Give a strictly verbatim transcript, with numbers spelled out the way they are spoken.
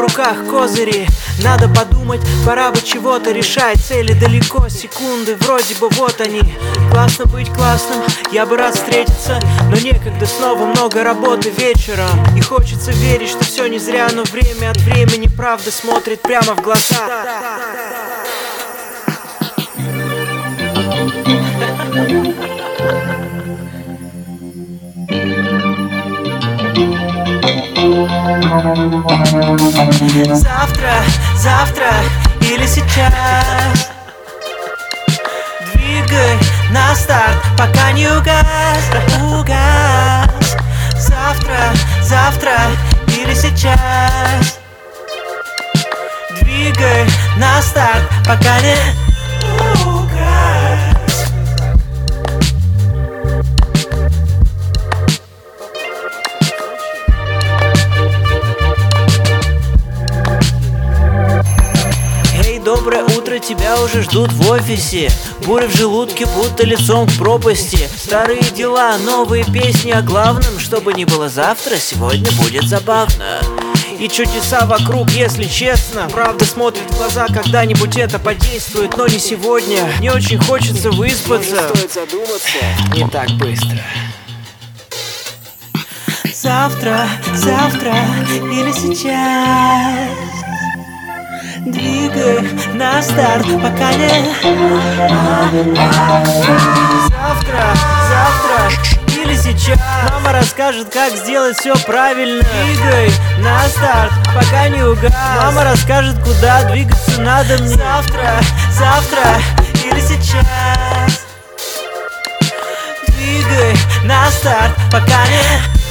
руках козыри. Надо подумать, пора бы чего-то решать. Цели далеко, секунды, вроде бы вот они. Классно быть классным, я бы рад встретиться, но некогда, снова много работы вечером. И хочется верить, что все не зря, но время от времени правда смотрит прямо в глаза. Завтра, завтра или сейчас. Двигай на старт, пока не угас, угас. Завтра, завтра или сейчас. Двигай на старт, пока не угас. Доброе утро, тебя уже ждут в офисе. Буря в желудке, будто лицом к пропасти. Старые дела, новые песни о главном. Чтобы не было завтра, сегодня будет забавно. И чудеса вокруг, если честно. Правда смотрит в глаза, когда-нибудь это подействует, но не сегодня. Не очень хочется выспаться. Может, стоит задуматься? Не так быстро. Завтра, завтра или сейчас. Двигай на старт, пока не. Завтра, завтра или сейчас. Мама расскажет, как сделать все правильно. Двигай на старт, пока не угас. Мама расскажет, куда двигаться надо мне. Завтра, завтра или сейчас. Двигай на старт, пока не.